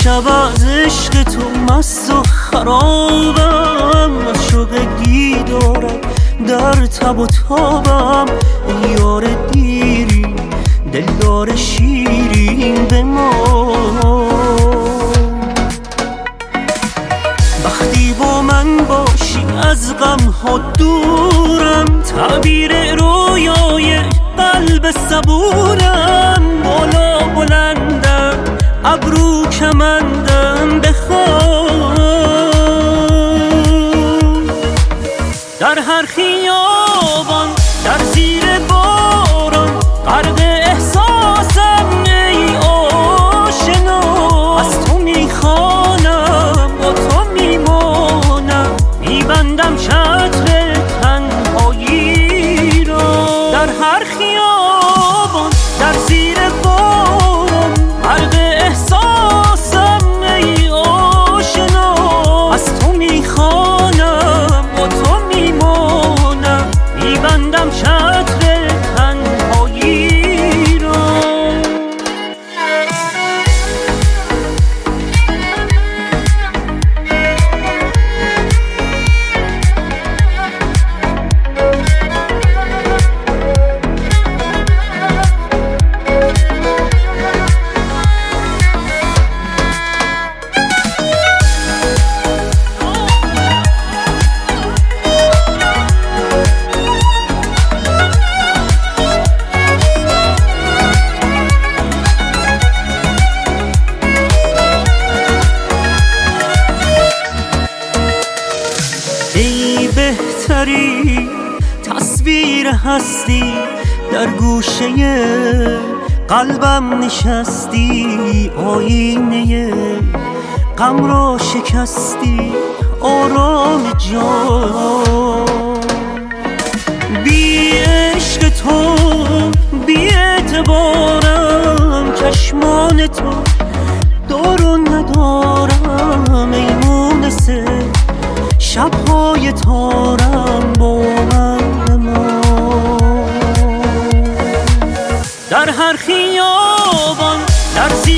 شب از عشق تو مست و خرابم، از شوق دیدارت در تب و تابم. ای یار دیری دلدار شیرین به ما، وقتی با من باشی از غم ها دورم. تعبیر رویای قلب صبورم، بالا بلندم ابرو کمندم بخوان. در هر خیابان در زیر باران غرق احساسم ای آشنا. از تو میخوانم با تو میمانم، میبندم چتر تنهایی را. در هر خیابان در زیر باران غرق احساسم ای آشنا. از تو میخوانم با تو میمانم، میبندم چتر تنهایی را. ای بهتری تصویر هستی، در گوشه قلبم نشستی. آینه غم را شکستی آرام جان. بی عشق تو بی اعتبارم، چشمان تو دار و ندارم. ای مونسه شبهای تارم با من بمان. در هر خیابان در